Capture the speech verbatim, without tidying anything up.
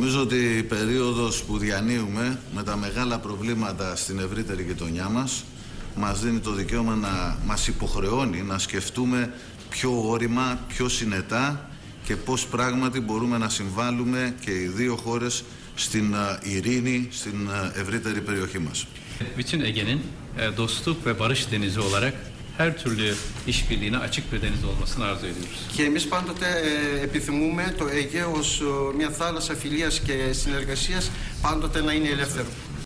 Νομίζω ότι η περίοδος που διανύουμε με τα μεγάλα προβλήματα στην ευρύτερη γειτονιά μας μας δίνει το δικαίωμα να μας υποχρεώνει να σκεφτούμε πιο όρημα, πιο συνετά και πώς πράγματι μπορούμε να συμβάλλουμε και οι δύο χώρες στην ειρήνη, στην ευρύτερη περιοχή μας. Bütün Ege'nin dostluk ve barış denizi olarak her türlü işbirliğine açık bir deniz olmasını arzu ediyoruz. Και εμείς πάντοτε ε, επιθυμούμε το Αιγαίο ως μια θάλασσα φιλίας και συνεργασίας πάντοτε να είναι ελεύθερο.